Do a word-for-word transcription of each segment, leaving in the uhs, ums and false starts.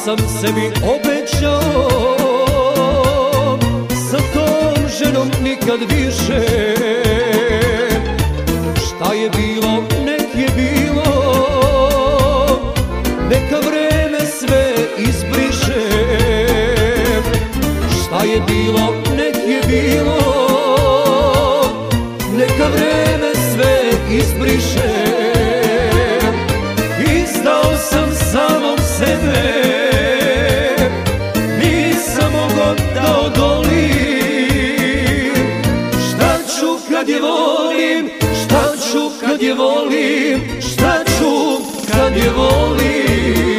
sam sebi obećao, sa tom ženom nikad više. Šta je bilo, nek je bilo, neka vreme sve izbriše. Šta je bilo, nek je bilo, neka vreme sve izbriše. Izdao sam samom sebe, nisam mogao da odolim. Šta ću kad je volim, šta ću kad je volim, šta ću kad je volim.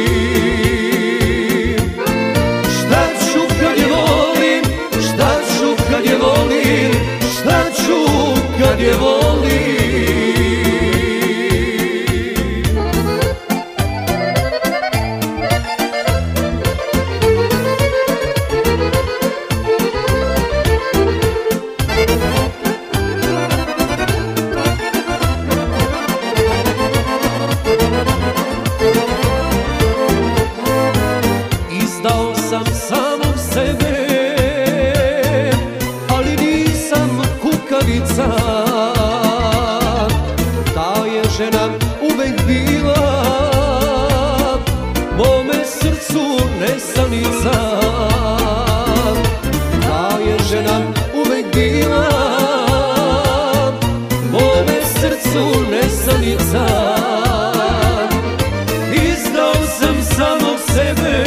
Šta ću kad je volim, šta ću kad je volim, šta ću kad je volim. Izdao sam samom sebe, ali nisam kukavica. Ta je žena uvek bila mome srcu nesanica. Ta je žena uvek bila mome srcu nesanica. Izdao sam samog sebe,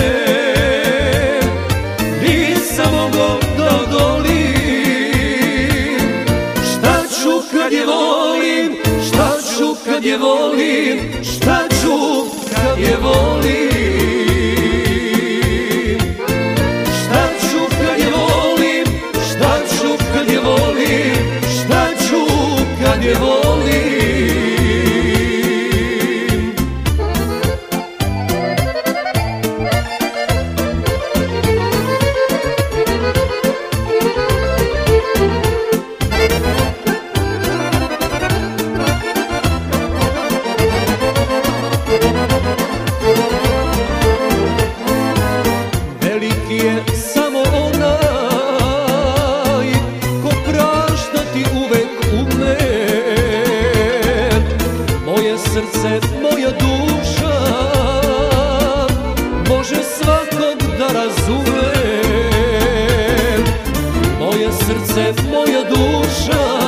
nisam mogao da odolim. Šta ću kad je volim, šta ću kad je volim, šta ću kad je volim. Šta ću kad je volim, šta ću kad je volim, šta ću kad je volim. Veliki je samo onaj ko prašta ti uvek ume. Moje srce, moja duša može svakog da razume. Moje srce, moja duša